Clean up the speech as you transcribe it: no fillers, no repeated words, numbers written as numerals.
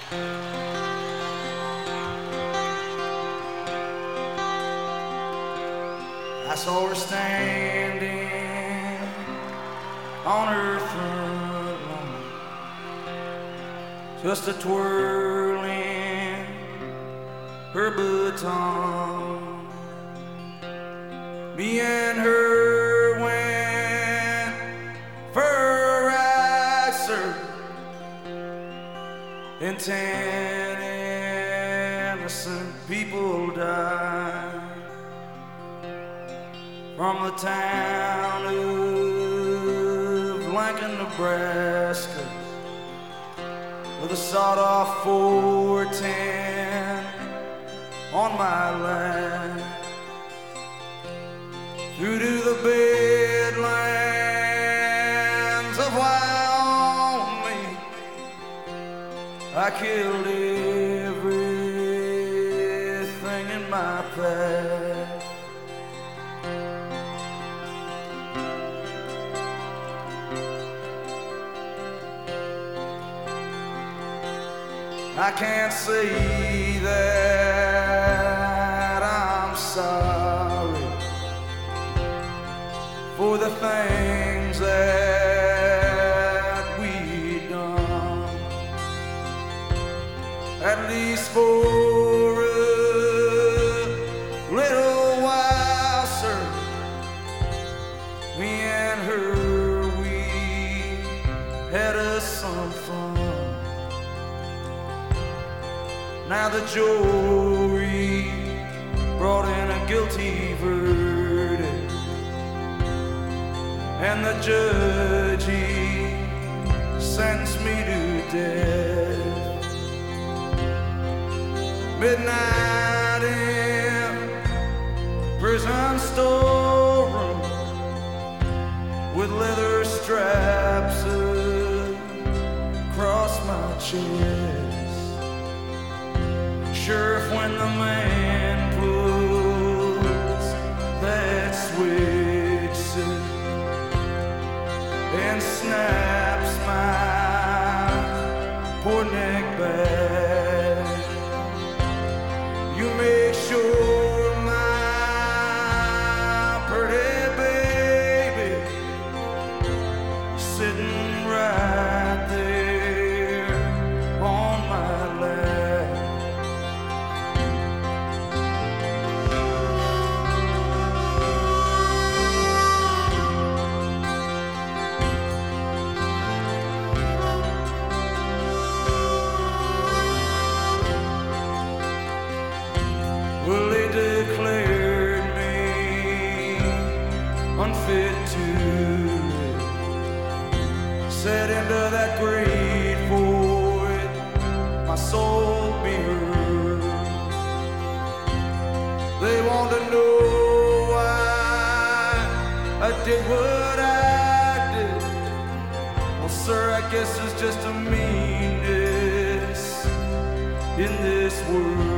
I saw her standing on her front lawn, just a twirling her baton. Me and her went for a ride, sir, and 10 innocent people died. From the town of Lincoln, Nebraska, with a sawed-off 410 on my land, through to the Badlands of Wyoming, I killed everything in my path. I can't say that I'm sorry for the things that we done, at least for a little while, sir. Me and her, we had us some fun. Now the jury brought in a guilty verdict, and the judge, he sentenced me to death. Midnight in prison storeroom with leather straps across my chest. Sheriff, when the man pulls that switch, sir, and snaps my poor neck back, you make sure my pretty baby sitting right there on my lap. Well, they declared me unfit to live, set into that grave for it, my soul be heard. They want to know why I did what I did. Well, sir, I guess there's just a meanness in this world.